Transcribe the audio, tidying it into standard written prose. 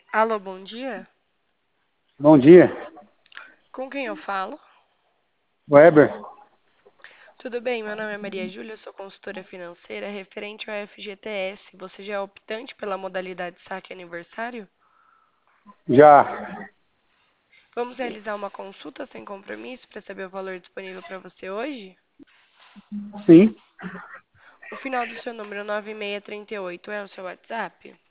Alô, bom dia. Bom dia, Com quem eu falo? Weber. Tudo bem, meu nome é Maria Júlia, eu sou consultora financeira referente ao FGTS. Você já é optante pela modalidade saque aniversário? Já, Vamos realizar uma consulta sem compromisso para saber o valor disponível para você hoje? sim, O final do seu número 9638 é o seu WhatsApp?